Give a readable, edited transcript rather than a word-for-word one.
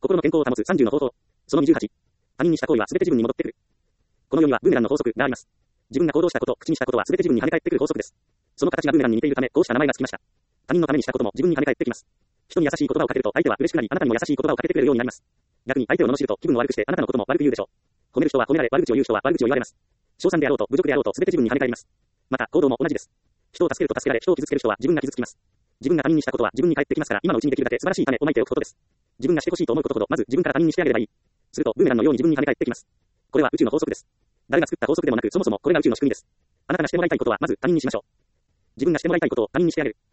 心の健康を保つ30の方法。その28。他人にした行為は全て自分に戻ってくる。この世にはブーメランの法則があります。自分が行動したこと、口にしたことは全て自分に跳ね返ってくる法則です。その形がブーメランに似ているため、こうした名前がつきました。他人のためにしたことも自分に跳ね返ってきます。人に優しい言葉をかけると相手は嬉しくなり、あなたにも優しい言葉をかけてくれるようになります。逆に相手を罵ると気分を悪くしてあなたのことも悪く言うでしょう。褒める人は褒められ、悪口を言う人は悪口を言われます。称賛であろうと侮辱であろうと全て自分に跳ね返ります。また、行動も同じです。人を助けると助けられ、人を傷つける人は自分が傷つきます。自分が他人にしたことは自分に返ってきますから、今のうちにできるだけ素晴らしい種をまいておくことです。自分がしてほしいと思うことほど、まず自分から他人にしてあげればいい。すると、ブーメランのように自分に跳ね返ってきます。これは宇宙の法則です。誰が作った法則でもなく、そもそもこれが宇宙の仕組みです。あなたがしてもらいたいことは、まず他人にしましょう。自分がしてもらいたいことを他人にしてあげる。